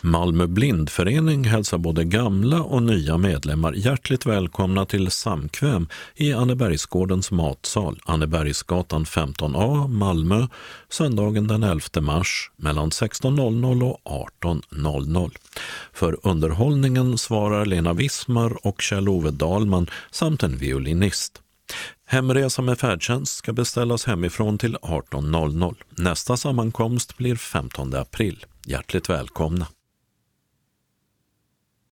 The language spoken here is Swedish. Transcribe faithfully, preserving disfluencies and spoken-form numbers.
Malmö blindförening hälsar både gamla och nya medlemmar hjärtligt välkomna till samkväm i Annebergsgårdens matsal, Annebergsgatan femton A, Malmö, söndagen den elfte mars mellan sexton noll noll och arton noll noll. För underhållningen svarar Lena Wismar och Kjell-Ove Dahlman samt en violinist. Hemresa med färdtjänst ska beställas hemifrån till arton noll noll. Nästa sammankomst blir femtonde april. Hjärtligt välkomna!